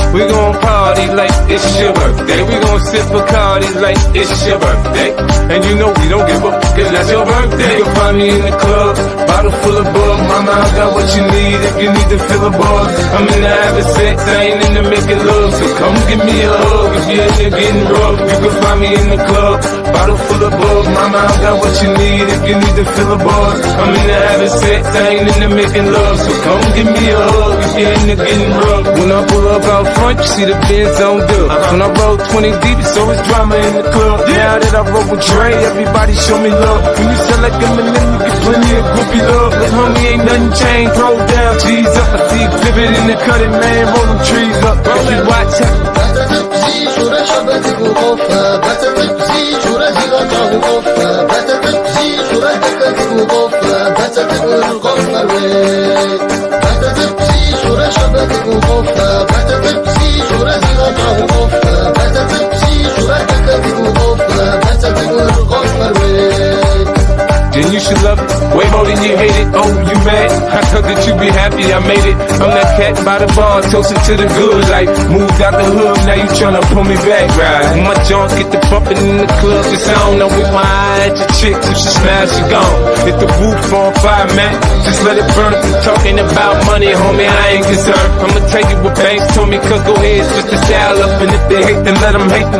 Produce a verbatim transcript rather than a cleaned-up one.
We gon' party like it's your birthday. We gon' sip Bacardi like it's your birthday. And you know we don't give up, cause that's your birthday. You can find me in the club, bottle full of bug. Mama, I got what you need if you need to fill a buzz. I'm in the having sex, I ain't in the making love. So come give me a hug if you're in there getting rough. You can find me in the club, bottle full of bug. Mama, I got what you need if you need to fill a buzz. I'm in the having sex, I ain't in the making love. So come give me a hug if you're in there getting rough. When I pull up out front, you see the Benz on dub. When I roll twenty deep, it's always drama in the club. Now that I roll with Dre, everybody show me love. When you sell like Eminem, you get plenty of groupie love. But homie, ain't nothing changed, roll down, G's up. I see exhibit in the cutting, man, roll them trees up. If you watch it. Then you should love it way more than you hate it. Oh, you mad? I thought that you be happy I made it. I'm that cat by the bar, toasting to the good life. Moved out the hood, now you tryna pull me back, right? My jaws get the bumping in the club, cause I don't know with my eye at your chick. If she smash, she gone. Hit the roof on fire, man. Just let it burn. If you're talking about money, homie, I ain't concerned. I'ma tell you what banks told me, cause go ahead, switch the style up. And if they hate, then let them hate.